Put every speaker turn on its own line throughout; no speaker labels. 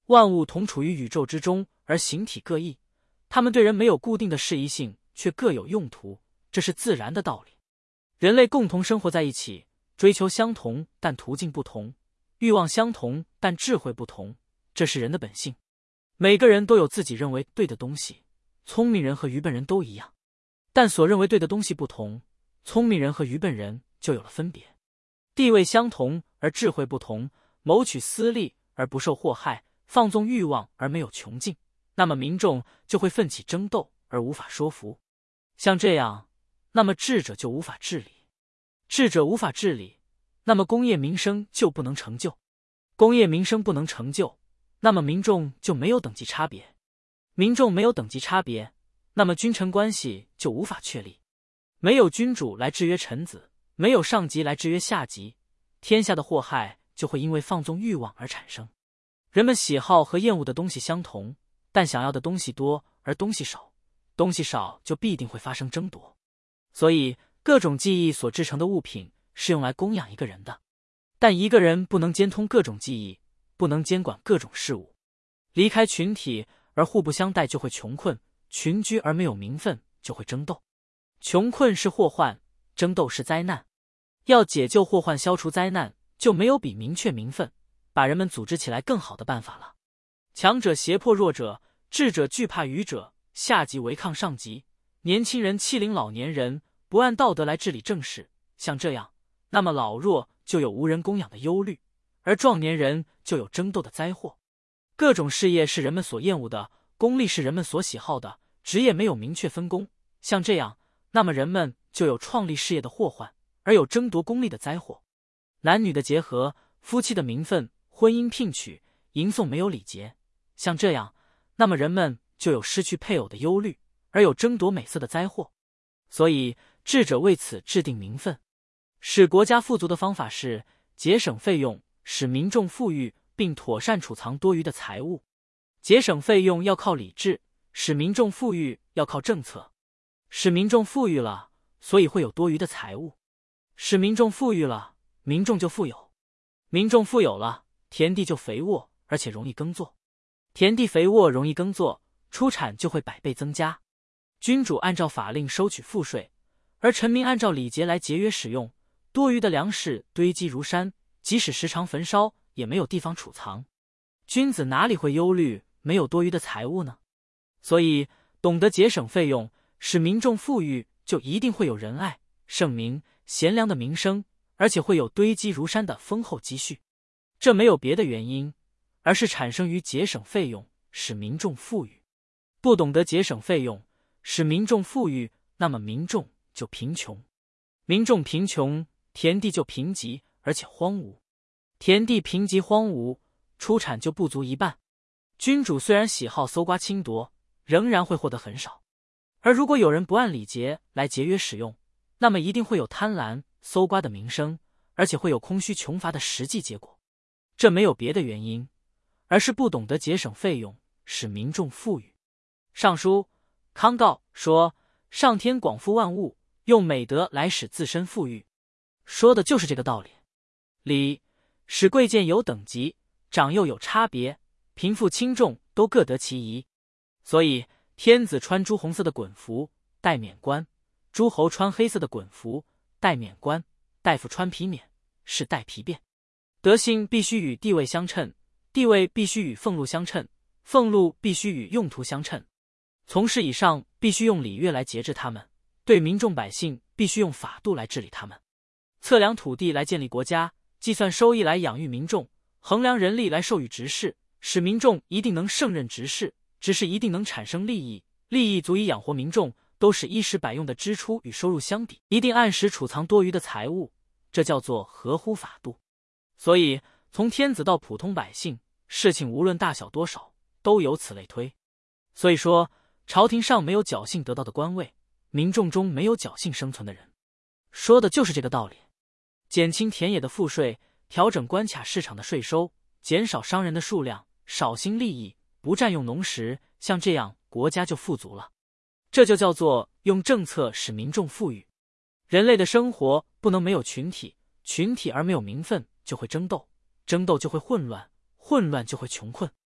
万物同处于宇宙之中，而形体各异，它们对人没有固定的适宜性，却各有用途，这是自然的道理。人类共同生活在一起，追求相同，但途径不同；欲望相同，但智慧不同，这是人的本性。每个人都有自己认为对的东西，聪明人和愚笨人都一样，但所认为对的东西不同，聪明人和愚笨人就有了分别。地位相同而智慧不同，谋取私利而不受祸害，放纵欲望而没有穷尽，那么民众就会奋起争斗而无法说服。像这样，那么智者就无法治理。智者无法治理，那么工业民生就不能成就。工业民生不能成就，那么民众就没有等级差别。民众没有等级差别，那么君臣关系就无法确立。没有君主来制约臣子，没有上级来制约下级，天下的祸害就会因为放纵欲望而产生。人们喜好和厌恶的东西相同，但想要的东西多而东西少，东西少就必定会发生争夺。所以各种技艺所制成的物品是用来供养一个人的，但一个人不能兼通各种技艺，不能监管各种事物。离开群体而互不相待就会穷困，群居而没有名分就会争斗。穷困是祸患，争斗是灾难。要解救祸患，消除灾难，就没有比明确名分，把人们组织起来更好的办法了。强者胁迫弱者，智者惧怕愚者，下级违抗上级，年轻人欺凌老年人，不按道德来治理政事。像这样，那么老弱就有无人供养的忧虑，而壮年人就有争斗的灾祸。各种事业是人们所厌恶的，功利是人们所喜好的，职业没有明确分工。像这样，那么人们就有创立事业的祸患，而有争夺功利的灾祸。男女的结合，夫妻的名分，婚姻聘娶，迎送没有礼节。像这样，那么人们就有失去配偶的忧虑，而有争夺美色的灾祸。所以智者为此制定名分。使国家富足的方法是节省费用，使民众富裕，并妥善储藏多余的财物。节省费用要靠理智，使民众富裕要靠政策。使民众富裕了，所以会有多余的财物。使民众富裕了，民众就富有。民众富有了，田地就肥沃，而且容易耕作。田地肥沃容易耕作，出产就会百倍增加。君主按照法令收取赋税，而臣民按照礼节来节约使用。多余的粮食堆积如山，即使时常焚烧，也没有地方储藏。君子哪里会忧虑没有多余的财物呢？所以懂得节省费用，使民众富裕，就一定会有仁爱、圣明、贤良的名声，而且会有堆积如山的丰厚积蓄。这没有别的原因，而是产生于节省费用，使民众富裕。不懂得节省费用，使民众富裕，那么民众就贫穷。民众贫穷，田地就贫瘠，而且荒芜。田地贫瘠荒芜，出产就不足一半。君主虽然喜好搜刮侵夺，仍然会获得很少。而如果有人不按礼节来节约使用，那么一定会有贪婪、搜刮的名声，而且会有空虚穷乏的实际结果。这没有别的原因，而是不懂得节省费用，使民众富裕。尚书康诰说，上天广富万物，用美德来使自身富裕，说的就是这个道理。礼使贵贱有等级，长幼有差别，贫富轻重都各得其宜。所以天子穿朱红色的衮服，戴冕冠；诸侯穿黑色的衮服，戴冕冠；大夫穿皮冕，是戴皮鞭。德性必须与地位相称，地位必须与俸禄相称，俸禄必须与用途相称。从事以上必须用礼乐来节制他们，对民众百姓必须用法度来治理他们。测量土地来建立国家，计算收益来养育民众，衡量人力来授予职事，使民众一定能胜任职事，职事一定能产生利益，利益足以养活民众，都使衣食百用的支出与收入相抵，一定按时储藏多余的财物，这叫做合乎法度。所以从天子到普通百姓，事情无论大小多少，都由此类推。所以说朝廷上没有侥幸得到的官位，民众中没有侥幸生存的人，说的就是这个道理。减轻田野的赋税，调整关卡市场的税收，减少商人的数量，少兴利益，不占用农时，像这样国家就富足了。这就叫做用政策使民众富裕。人类的生活不能没有群体，群体而没有名分就会争斗，争斗就会混乱，混乱就会穷困。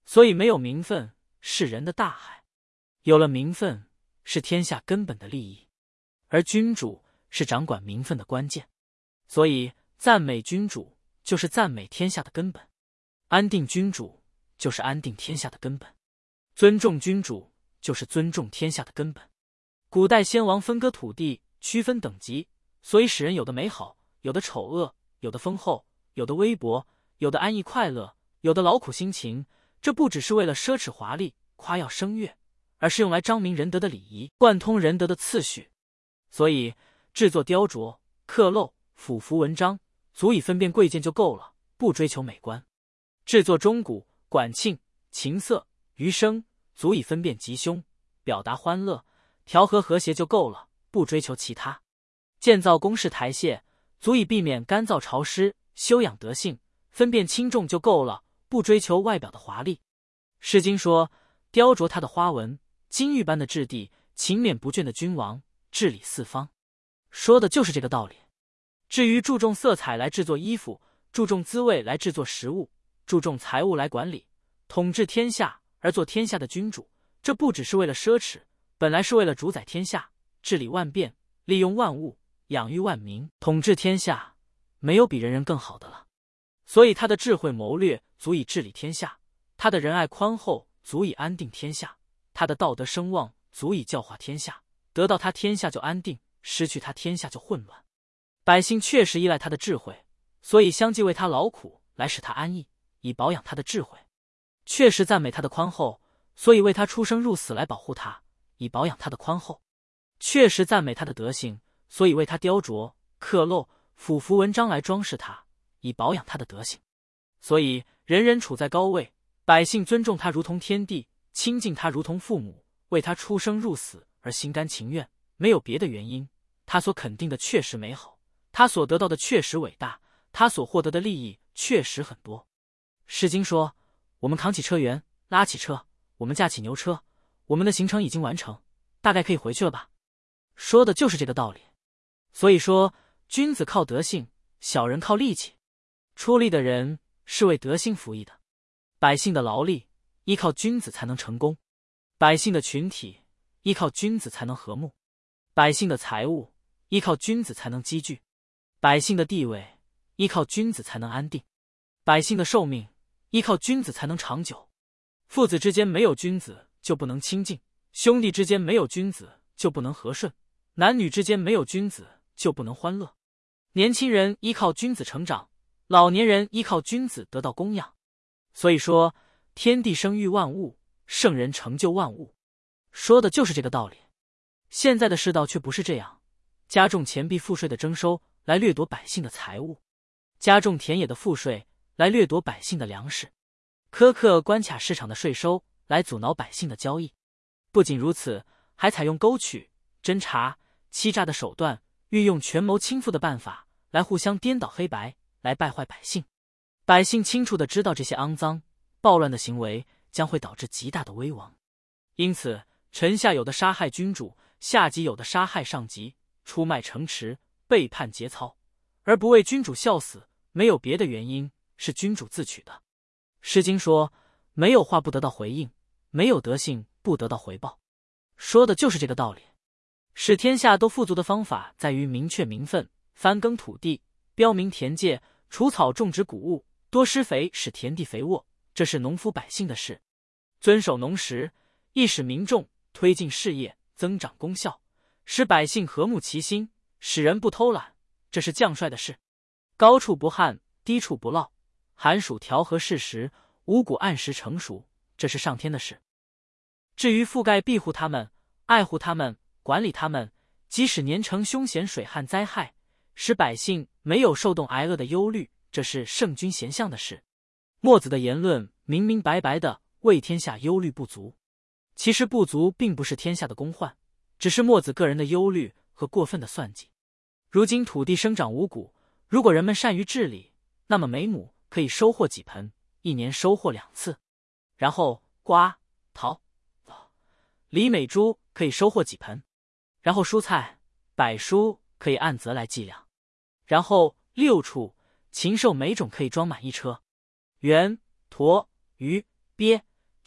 所以没有名分是人的大害，有了名分是天下根本的利益，而君主是掌管名分的关键。所以赞美君主就是赞美天下的根本，安定君主就是安定天下的根本，尊重君主就是尊重天下的根本。古代先王分割土地，区分等级，所以使人有的美好，有的丑恶，有的丰厚，有的微薄，有的安逸快乐，有的劳苦辛勤。这不只是为了奢侈华丽、夸耀声乐，而是用来彰明仁德的礼仪，贯通仁德的次序。所以制作雕琢、刻镂、俯服文章，足以分辨贵贱就够了，不追求美观；制作钟鼓、管磬、琴瑟、余声，足以分辨吉凶，表达欢乐，调和和谐就够了，不追求其他；建造宫室台榭，足以避免干燥潮湿，修养德性，分辨轻重就够了，不追求外表的华丽。诗经说，雕琢它的花纹，金玉般的质地，勤勉不倦的君王，治理四方，说的就是这个道理。至于注重色彩来制作衣服，注重滋味来制作食物，注重财物来管理，统治天下而做天下的君主，这不只是为了奢侈，本来是为了主宰天下，治理万变，利用万物，养育万民，统治天下，没有比人人更好的了。所以他的智慧谋略足以治理天下，他的仁爱宽厚足以安定天下，他的道德声望足以教化天下，得到他天下就安定，失去他天下就混乱。百姓确实依赖他的智慧，所以相继为他劳苦，来使他安逸，以保养他的智慧；确实赞美他的宽厚，所以为他出生入死来保护他，以保养他的宽厚；确实赞美他的德行，所以为他雕琢、刻镂、俯服文章来装饰他，以保养他的德行。所以人人处在高位，百姓尊重他如同天地，亲近他如同父母，为他出生入死而心甘情愿，没有别的原因。他所肯定的确实美好，他所得到的确实伟大，他所获得的利益确实很多。诗经说，我们扛起车辕，拉起车，我们驾起牛车，我们的行程已经完成，大概可以回去了吧。说的就是这个道理。所以说，君子靠德性，小人靠力气。出力的人是为德性服役的，百姓的劳力依靠君子才能成功，百姓的群体依靠君子才能和睦，百姓的财物依靠君子才能积聚，百姓的地位依靠君子才能安定，百姓的寿命依靠君子才能长久。父子之间没有君子就不能亲近，兄弟之间没有君子就不能和顺，男女之间没有君子就不能欢乐。年轻人依靠君子成长，老年人依靠君子得到供养。所以说，天地生育万物，圣人成就万物，说的就是这个道理。现在的世道却不是这样，加重钱币赋税的征收来掠夺百姓的财物，加重田野的赋税来掠夺百姓的粮食，苛刻关卡市场的税收来阻挠百姓的交易。不仅如此，还采用勾取、侦查、欺诈的手段，运用权谋倾覆的办法来互相颠倒黑白，来败坏百姓。百姓清楚地知道这些肮脏、暴乱的行为将会导致极大的危亡。因此，臣下有的杀害君主，下级有的杀害上级，出卖城池，背叛节操，而不为君主效死，没有别的原因，是君主自取的。诗经说，没有话不得到回应，没有德性不得到回报，说的就是这个道理。使天下都富足的方法在于明确名分，翻耕土地，标明田界，除草种植谷物，多施肥使田地肥沃，这是农夫百姓的事。遵守农时，亦使民众推进事业，增长功效，使百姓和睦齐心，使人不偷懒，这是将帅的事。高处不旱，低处不涝，寒暑调和适时，五谷按时成熟，这是上天的事。至于覆盖庇护他们，爱护他们，管理他们，即使年成凶险水旱灾害，使百姓没有受冻挨饿的忧虑，这是圣君贤相的事。墨子的言论明明白白的为天下忧虑不足，其实不足并不是天下的公患，只是墨子个人的忧虑和过分的算计。如今土地生长五谷，如果人们善于治理，那么每亩可以收获几盆，一年收获2次。然后瓜、桃、李美珠可以收获几盆，然后蔬菜、柏蔬可以按则来计量，然后6畜、禽兽每种可以装满1车，猿、驼、鱼、鳖、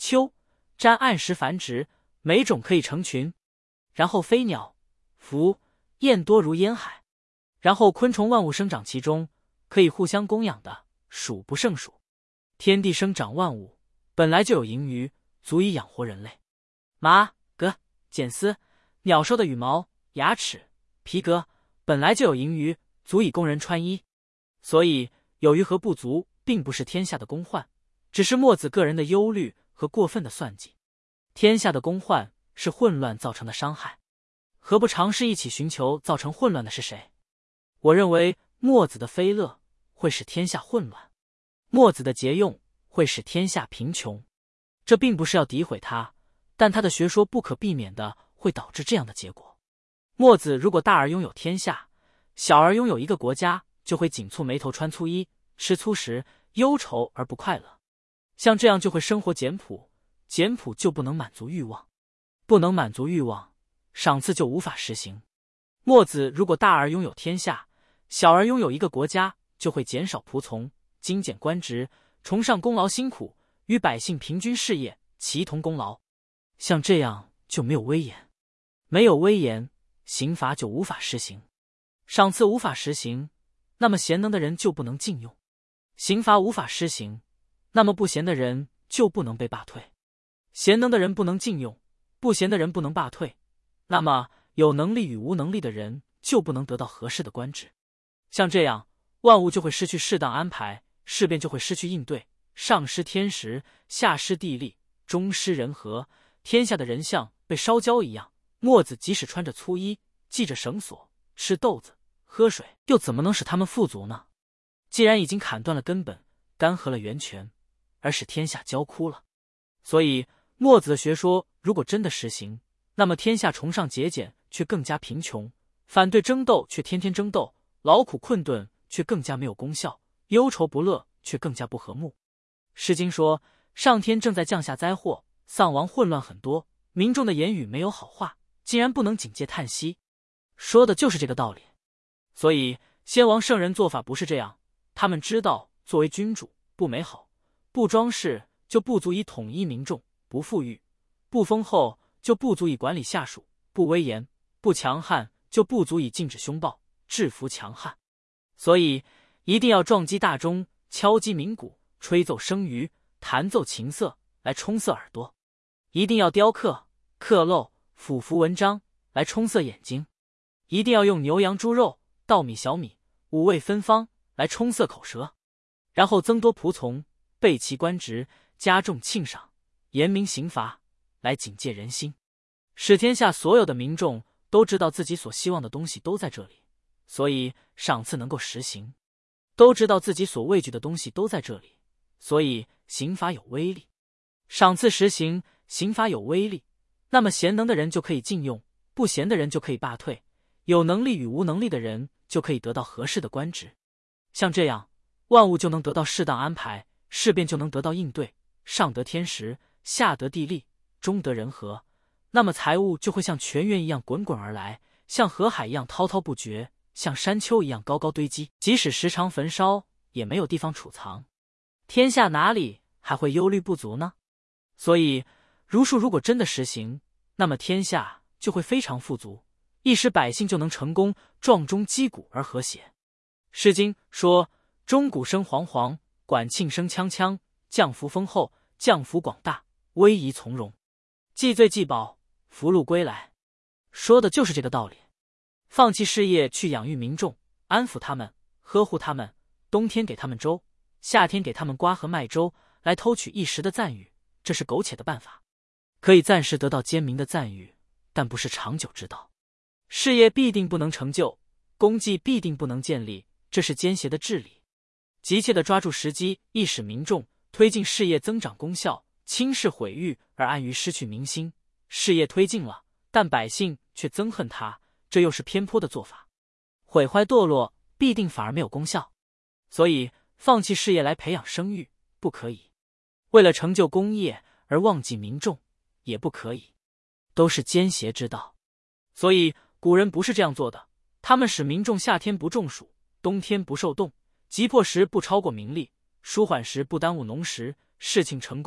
秋占按时繁殖，每种可以成群。然后飞鸟、凫、雁多如烟海。然后昆虫万物生长其中，可以互相供养的数不胜数。天地生长万物，本来就有盈余，足以养活人类。麻、革、茧丝、鸟兽的羽毛、牙齿、皮革，本来就有盈余，足以供人穿衣。所以有余和不足并不是天下的公患，只是墨子个人的忧虑和过分的算计。天下的公患是混乱造成的伤害，何不尝试一起寻求造成混乱的是谁？我认为墨子的非乐会使天下混乱，墨子的节用会使天下贫穷。这并不是要诋毁他，但他的学说不可避免的会导致这样的结果。墨子如果大而拥有天下，小而拥有一个国家，就会紧蹙眉头，穿粗衣，吃粗食，忧愁而不快乐。像这样就会生活简朴，简朴就不能满足欲望，不能满足欲望，赏赐就无法实行。墨子如果大而拥有天下，小而拥有一个国家，就会减少仆从，精简官职，崇尚功劳辛苦，与百姓平均事业，齐同功劳。像这样就没有威严，没有威严，刑罚就无法施行，赏赐无法实行，那么贤能的人就不能禁用，刑罚无法施行，那么不贤的人就不能被罢退。贤能的人不能禁用，不贤的人不能罢退，那么有能力与无能力的人就不能得到合适的官职。像这样，万物就会失去适当安排，事变就会失去应对，上失天时，下失地利，中失人和，天下的人像被烧焦一样。墨子即使穿着粗衣，系着绳索，吃豆子，喝水，又怎么能使他们富足呢？既然已经砍断了根本，干涸了源泉，而使天下焦枯了。所以墨子的学说如果真的实行，那么天下崇尚节俭却更加贫穷，反对争斗却天天争斗，劳苦困顿却更加没有功效，忧愁不乐却更加不和睦。诗经说，上天正在降下灾祸，丧亡混乱很多，民众的言语没有好话，竟然不能警戒叹息，说的就是这个道理。所以先王圣人做法不是这样，他们知道作为君主不美好，不装饰就不足以统一民众，不富裕，不丰厚就不足以管理下属，不威严，不强悍就不足以禁止凶暴，制服强悍。所以一定要撞击大钟，敲击鸣鼓，吹奏声竽，弹奏琴瑟，来充塞耳朵。一定要雕刻、刻镂、俯伏文章，来充塞眼睛。一定要用牛羊猪肉、稻米小米、五味芬芳，来充塞口舌。然后增多仆从，备齐官职，加重庆赏，严明刑罚，来警戒人心，使天下所有的民众都知道自己所希望的东西都在这里，所以赏赐能够实行；都知道自己所畏惧的东西都在这里，所以刑罚有威力。赏赐实行，刑罚有威力，那么贤能的人就可以禁用，不贤的人就可以罢退，有能力与无能力的人就可以得到合适的官职。像这样，万物就能得到适当安排，事变就能得到应对，上得天时，下得地利，中得人和，那么财物就会像泉源一样滚滚而来，像河海一样滔滔不绝，像山丘一样高高堆积，即使时常焚烧，也没有地方储藏。天下哪里还会忧虑不足呢？所以儒术如果真的实行，那么天下就会非常富足，一时百姓就能成功，壮中击鼓而和谐。诗经说，钟鼓声煌煌，管磬声锵锵，降福丰厚，降福广大，威仪从容，既醉既饱，福禄归来。说的就是这个道理。放弃事业去养育民众，安抚他们，呵护他们，冬天给他们粥，夏天给他们瓜和麦粥，来偷取一时的赞誉，这是苟且的办法，可以暂时得到奸民的赞誉，但不是长久之道。事业必定不能成就，功绩必定不能建立，这是奸邪的治理。急切地抓住时机，亦使民众推进事业增长功效，轻视毁誉而安于失去民心。事业推进了，但百姓却憎恨他，这又是偏颇的做法。毁坏堕落必定反而没有功效，所以放弃事业来培养声誉不可以，为了成就功业而忘记民众也不可以，都是奸邪之道。所以古人不是这样做的，他们使民众夏天不中暑，冬天不受冻，急迫时不超过民力，舒缓时不耽误农时，事情成功，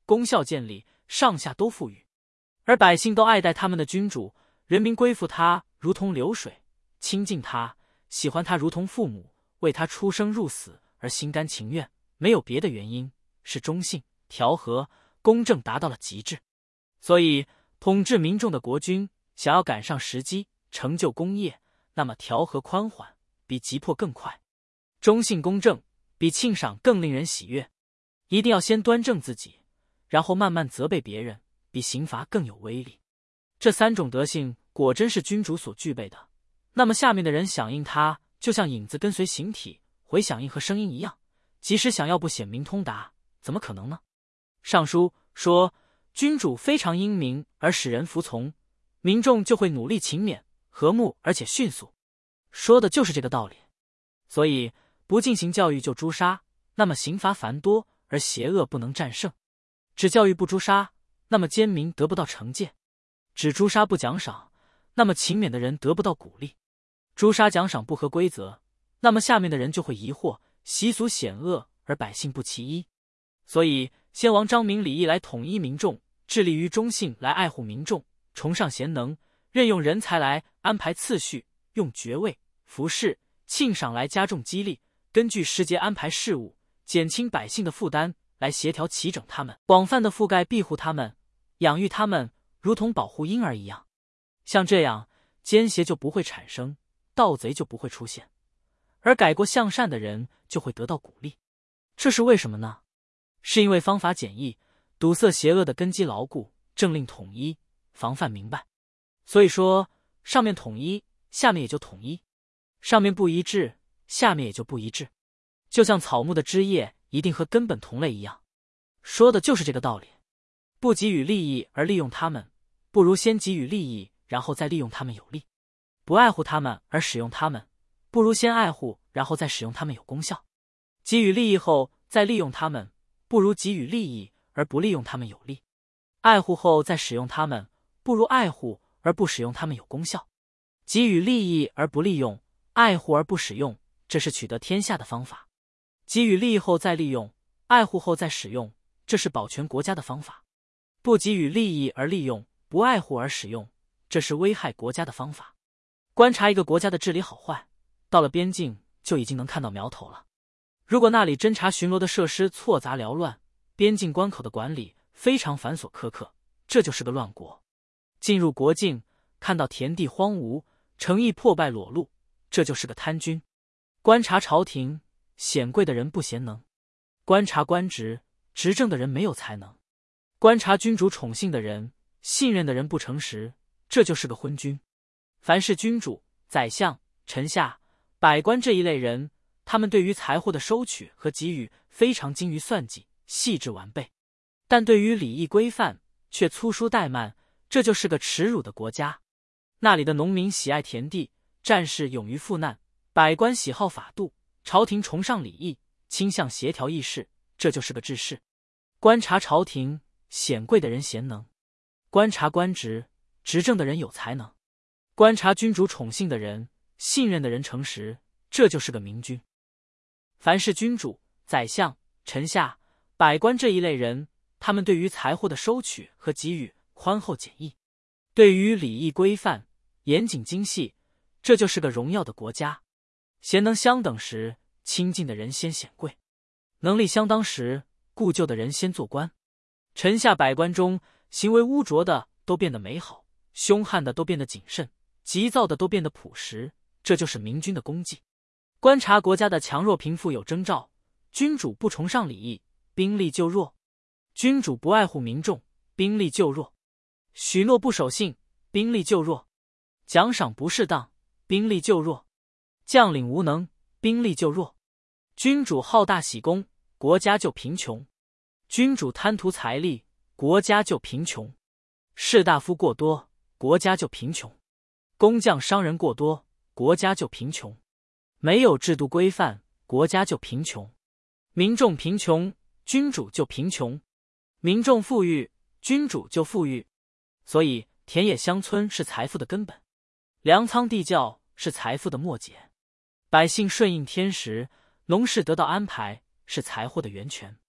功效建立，上下都富裕，而百姓都爱戴他们的君主，人民归附他如同流水，亲近他，喜欢他如同父母，为他出生入死而心甘情愿，没有别的原因，是忠信、调和、公正达到了极致。所以统治民众的国君想要赶上时机，成就功业，那么调和宽缓比急迫更快，忠信公正比庆赏更令人喜悦。一定要先端正自己，然后慢慢责备别人，比刑罚更有威力。这三种德性果真是君主所具备的，那么下面的人响应他，就像影子跟随形体，回响应和声音一样，即使想要不显明通达，怎么可能呢？尚书说，君主非常英明而使人服从，民众就会努力勤勉、和睦而且迅速，说的就是这个道理。所以不进行教育就诛杀，那么刑罚繁多而邪恶不能战胜；只教育不诛杀，那么奸民得不到惩戒；只诛杀不奖赏，那么勤勉的人得不到鼓励；诛杀奖赏不合规则，那么下面的人就会疑惑，习俗险恶而百姓不其一。所以先王彰明礼义来统一民众，致力于忠信来爱护民众，崇尚贤能，任用人才来安排次序，用爵位、服饰、庆赏来加重激励，根据时节安排事务，减轻百姓的负担，来协调齐整他们，广泛的覆盖庇护他们，养育他们，如同保护婴儿一样。像这样，奸邪就不会产生，盗贼就不会出现，而改过向善的人就会得到鼓励。这是为什么呢？是因为方法简易，堵塞邪恶的根基牢固，政令统一，防范明白。所以说，上面统一，下面也就统一；上面不一致，下面也就不一致。就像草木的枝叶一定和根本同类一样，说的就是这个道理。不给予利益而利用他们，不如先给予利益，然后再利用他们有利；不爱护他们而使用他们，不如先爱护，然后再使用他们有功效；给予利益后再利用他们，不如给予利益而不利用他们有利；爱护后再使用他们，不如爱护而不使用他们有功效。给予利益而不利用，爱护而不使用，这是取得天下的方法；给予利益后再利用，爱护后再使用，这是保全国家的方法；不给予利益而利用，不爱护而使用，这是危害国家的方法。观察一个国家的治理好坏，到了边境就已经能看到苗头了。如果那里侦察巡逻的设施错杂缭乱，边境关口的管理非常繁琐苛刻，这就是个乱国。进入国境，看到田地荒芜，城邑破败裸露，这就是个贪君。观察朝廷，显贵的人不贤能；观察官职，执政的人没有才能；观察君主宠幸的人，信任的人不诚实，这就是个昏君。凡是君主、宰相、臣下、百官这一类人，他们对于财货的收取和给予非常精于算计，细致完备，但对于礼义规范却粗疏怠慢，这就是个耻辱的国家。那里的农民喜爱田地，战士勇于赴难，百官喜好法度，朝廷崇尚礼义，倾向协调议事，这就是个治世。观察朝廷，显贵的人贤能；观察官职，执政的人有才能；观察君主宠幸的人，信任的人诚实，这就是个明君。凡是君主、宰相、臣下、百官这一类人，他们对于财货的收取和给予宽厚简易，对于礼义规范严谨精细，这就是个荣耀的国家。贤能相等时，亲近的人先显贵；能力相当时，故旧的人先做官。臣下百官中，行为污浊的都变得美好，凶悍的都变得谨慎，急躁的都变得朴实，这就是明君的功绩。观察国家的强弱贫富有征兆，君主不崇尚礼义，兵力就弱；君主不爱护民众，兵力就弱；许诺不守信，兵力就弱；奖赏不适当，兵力就弱；将领无能，兵力就弱；君主好大喜功，国家就贫穷；君主贪图财力，国家就贫穷；士大夫过多，国家就贫穷；工匠商人过多，国家就贫穷；没有制度规范，国家就贫穷；民众贫穷，君主就贫穷；民众富裕，君主就富裕。所以田野乡村是财富的根本，粮仓地窖是财富的末节，百姓顺应天时，农事得到安排，是财货的源泉。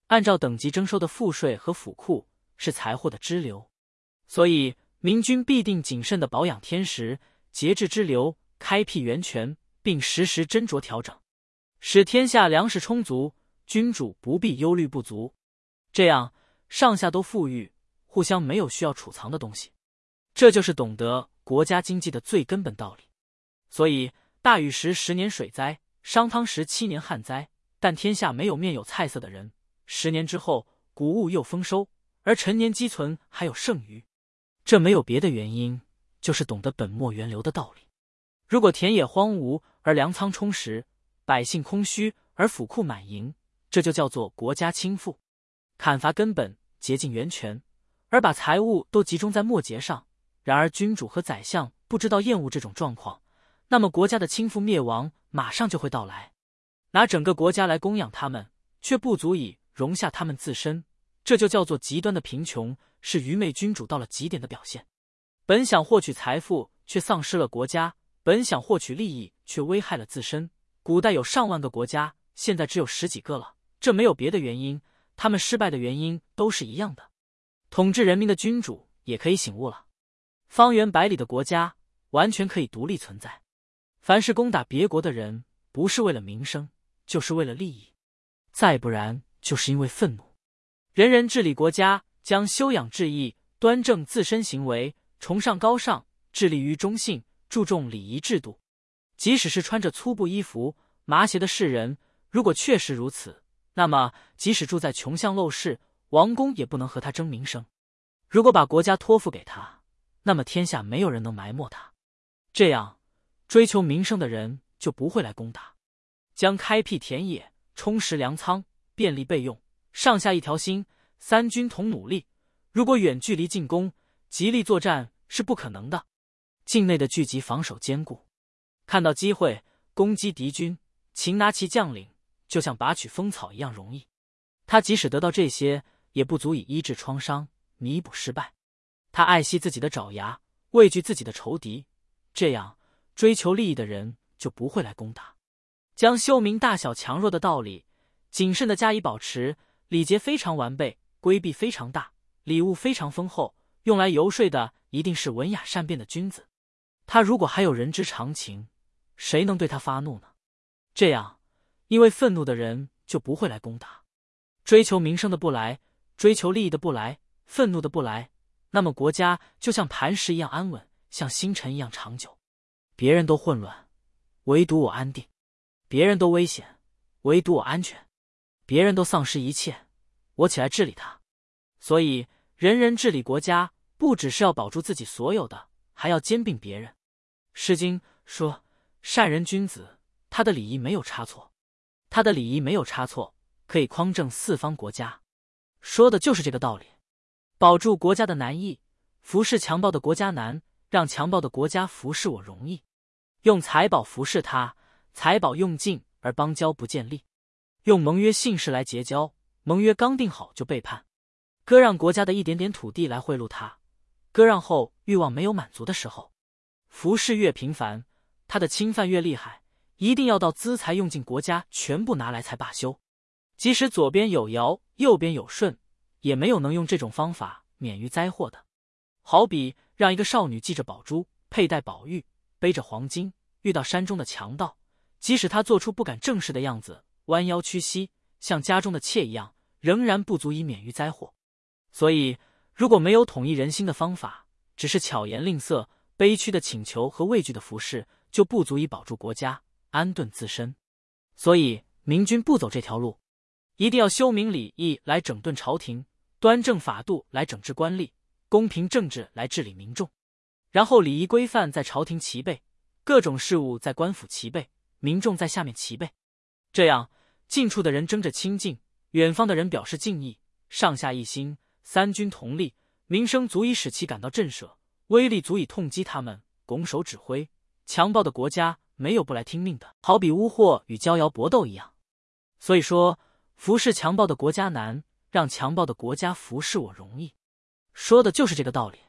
按照等级征收的赋税和府库是财货的支流，所以明君必定谨慎地保养天时，节制支流，开辟源泉，并时时斟酌调整，使天下粮食充足，君主不必忧虑不足。这样上下都富裕，互相没有需要储藏的东西。这就是懂得国家经济的最根本道理。所以大禹时10年水灾，商汤时7年旱灾，但天下没有面有菜色的人，10年之后谷物又丰收，而陈年积存还有剩余。这没有别的原因，就是懂得本末源流的道理。如果田野荒芜而粮仓充实，百姓空虚而府库满盈，这就叫做国家倾覆。砍伐根本，竭尽源泉，而把财物都集中在末节上。然而君主和宰相不知道厌恶这种状况，那么国家的倾覆灭亡马上就会到来。拿整个国家来供养他们，却不足以容下他们自身，这就叫做极端的贫穷，是愚昧君主到了极点的表现。本想获取财富，却丧失了国家；本想获取利益，却危害了自身。古代有上万个国家，现在只有10几个了，这没有别的原因，他们失败的原因都是一样的。统治人民的君主也可以醒悟了，方圆100里的国家完全可以独立存在。凡是攻打别国的人，不是为了名声，就是为了利益，再不然就是因为愤怒。人人治理国家，将修养治义，端正自身行为，崇尚高尚，致力于忠信，注重礼仪制度。即使是穿着粗布衣服、麻鞋的士人，如果确实如此，那么即使住在穷巷陋室，王公也不能和他争名声。如果把国家托付给他，那么天下没有人能埋没他。这样追求名声的人就不会来攻打，将开辟田野，充实粮仓，便利备用，上下一条心，三军同努力。如果远距离进攻，极力作战是不可能的。境内的聚集防守坚固，看到机会攻击敌军，擒拿其将领，就像拔取风草一样容易。他即使得到这些，也不足以医治创伤，弥补失败。他爱惜自己的爪牙，畏惧自己的仇敌，这样追求利益的人就不会来攻打。将修明大小强弱的道理谨慎地加以保持，礼节非常完备，规避非常大，礼物非常丰厚，用来游说的一定是文雅善辩的君子。他如果还有人之常情，谁能对他发怒呢？这样因为愤怒的人就不会来攻打。追求名声的不来，追求利益的不来，愤怒的不来，那么国家就像磐石一样安稳，像星辰一样长久。别人都混乱，唯独我安定；别人都危险，唯独我安全；别人都丧失一切，我起来治理它。所以人人治理国家，不只是要保住自己所有的，还要兼并别人。诗经说，善人君子，他的礼仪没有差错，他的礼仪没有差错，可以匡正四方国家。说的就是这个道理。保住国家的难易，服侍强暴的国家难，让强暴的国家服侍我容易。用财宝服侍他，财宝用尽而邦交不建立；用盟约信誓来结交，盟约刚定好就背叛。割让国家的一点点土地来贿赂他，割让后欲望没有满足的时候，服侍越频繁，他的侵犯越厉害，一定要到资财用尽国家全部拿来才罢休。即使左边有尧，右边有舜，也没有能用这种方法免于灾祸的。好比让一个少女系着宝珠，佩戴宝玉，背着黄金，遇到山中的强盗，即使她做出不敢正视的样子，弯腰屈膝，像家中的妾一样，仍然不足以免于灾祸。所以如果没有统一人心的方法，只是巧言令色、悲屈的请求和畏惧的服侍，就不足以保住国家，安顿自身。所以明君不走这条路，一定要修明礼义来整顿朝廷，端正法度来整治官吏，公平正直来治理民众。然后礼仪规范在朝廷齐备，各种事务在官府齐备，民众在下面齐备。这样近处的人争着亲近，远方的人表示敬意，上下一心，三军同力，名声足以使其感到震慑，威力足以痛击他们，拱手指挥。强暴的国家没有不来听命的，好比巫祸与骄摇搏斗一样。所以说，服侍强暴的国家难，让强暴的国家服侍我容易。说的就是这个道理。